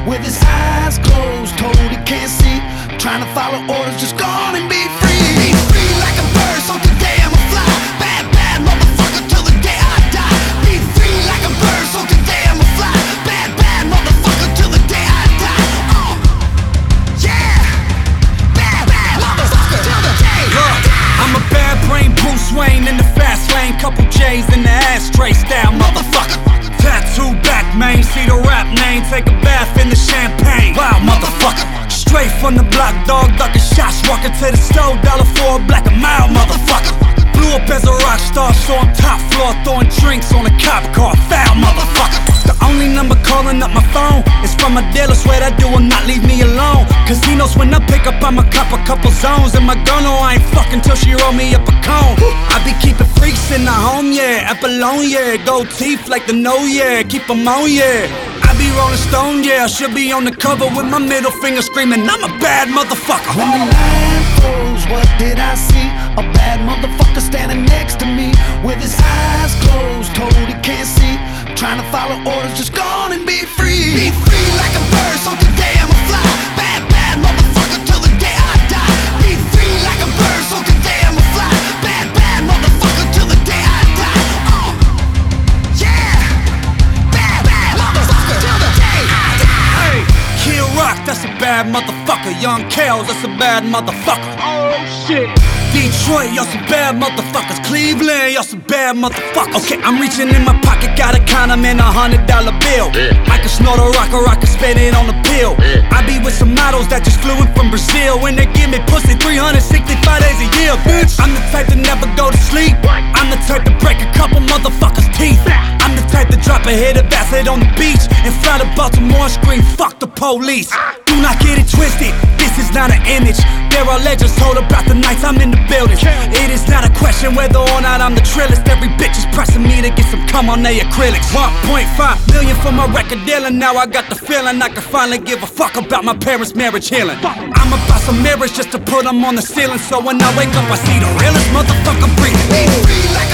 with his eyes closed, told he can't see, trying to follow orders, just go on and be free. Be free like a bird, so today I'ma fly. Bad, bad motherfucker till the day I die. Be free like a bird, so today I'ma fly. Bad, bad motherfucker till the day I die. Yeah, bad, bad motherfucker till the day I die. I'm a bad brain Bruce Wayne in the fast lane, couple J's in the ashtray style, motherfucker. Tattoo back, man, see the rap name, take a bath in the champagne. Wow, motherfucker. Straight from the block, dog, ducking shots, walking to the stove, $1 for a black a mile, motherfucker. Blew up as a rock star, so I'm top floor, throwing drinks on a cop car, foul, motherfucker. The only number calling up my phone is from a dealer, swear that dude will not leave me alone. Cause he knows when I pick up, I'ma cop a couple zones. And my girl know I ain't fucking till she roll me up a cone. I be keeping freaks in the home, yeah, Apollon, yeah. Gold teeth like the no, yeah, keep them on, yeah. I be rolling stone, yeah, I should be on the cover with my middle finger screaming, I'm a bad motherfucker. When the line froze, what did I see? A bad motherfucker standing next to me, with his eyes closed, told he can't see, trying to follow orders, just go on and be free. Be free like a bird, so today I'ma fly. Bad, bad motherfucker till the day I die. Be free like a bird, so today I'ma fly. Bad, bad motherfucker till the day I die. Yeah, bad, bad motherfucker till the day I die. Hey, Kid Rock, that's a bad motherfucker. Young Kales, that's a bad motherfucker. Oh shit. Detroit, y'all some bad motherfuckers. Cleveland, y'all some bad motherfuckers. Okay, I'm reaching in my pocket, gotta count them in $100 bill. I can snort a rock or I can spend it on a pill. I be with some models that just flew in from Brazil, when they give me pussy 365 days a year, bitch. I'm the type to never go to sleep. I'm the type to break a couple motherfuckers' teeth. I'm the type to drop a hit of acid on the beach and fly to Baltimore and scream, fuck the police. Do not get it twisted, this is not an image. There are legends told about the nights I'm in the building. It is not a question whether or not I'm the trillest. Every bitch is pressing me to get some cum on their acrylics. 1.5 million for my record deal, and now I got the feeling I can finally give a fuck about my parents' marriage healing. I'ma buy some mirrors just to put them on the ceiling, so when I wake up I see the realest motherfucker breathing. Be free like